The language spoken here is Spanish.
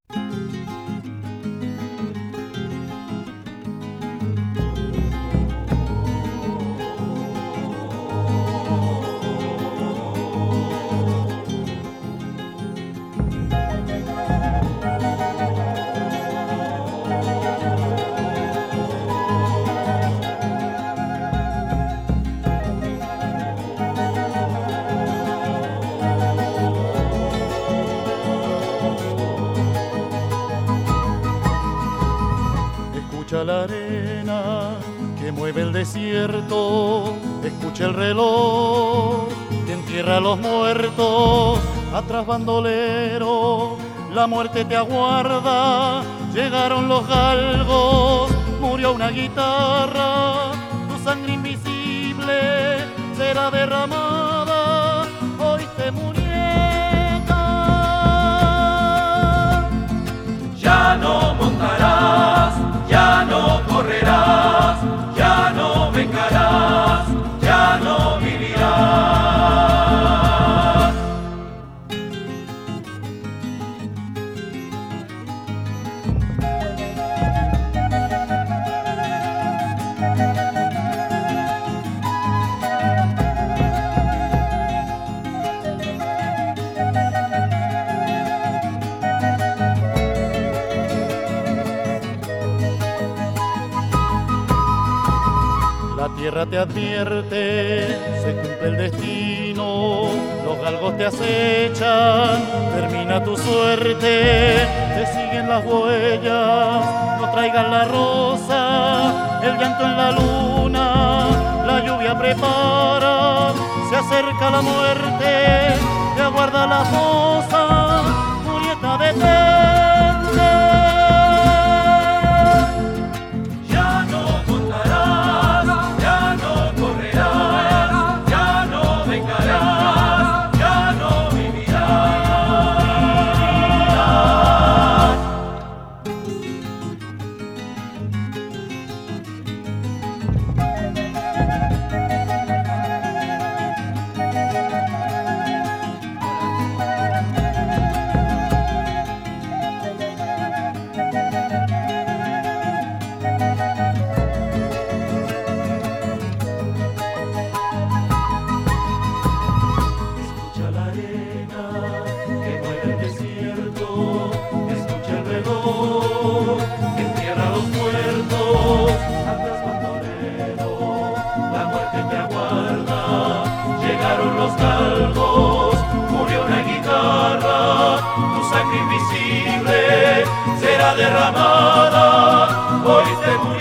Escucha la arena que mueve el desierto, escucha el reloj que entierra a los muertos. Atrás bandolero, la muerte te aguarda, llegaron los galgos, murió una guitarra, tu sangre invisible será derramada, hoy te muñeca. Ya no montarás, ya no correrás, ya no vengarás, ya no vivirás. La tierra te advierte, se cumple el destino, los galgos te acechan, termina tu suerte, te siguen las huellas, no traigan la rosa, el llanto en la luna, la lluvia prepara, se acerca la muerte, te aguarda la fosa, Julieta detente. Los galgos, murió una guitarra, tu sangre invisible será derramada, hoy te murió.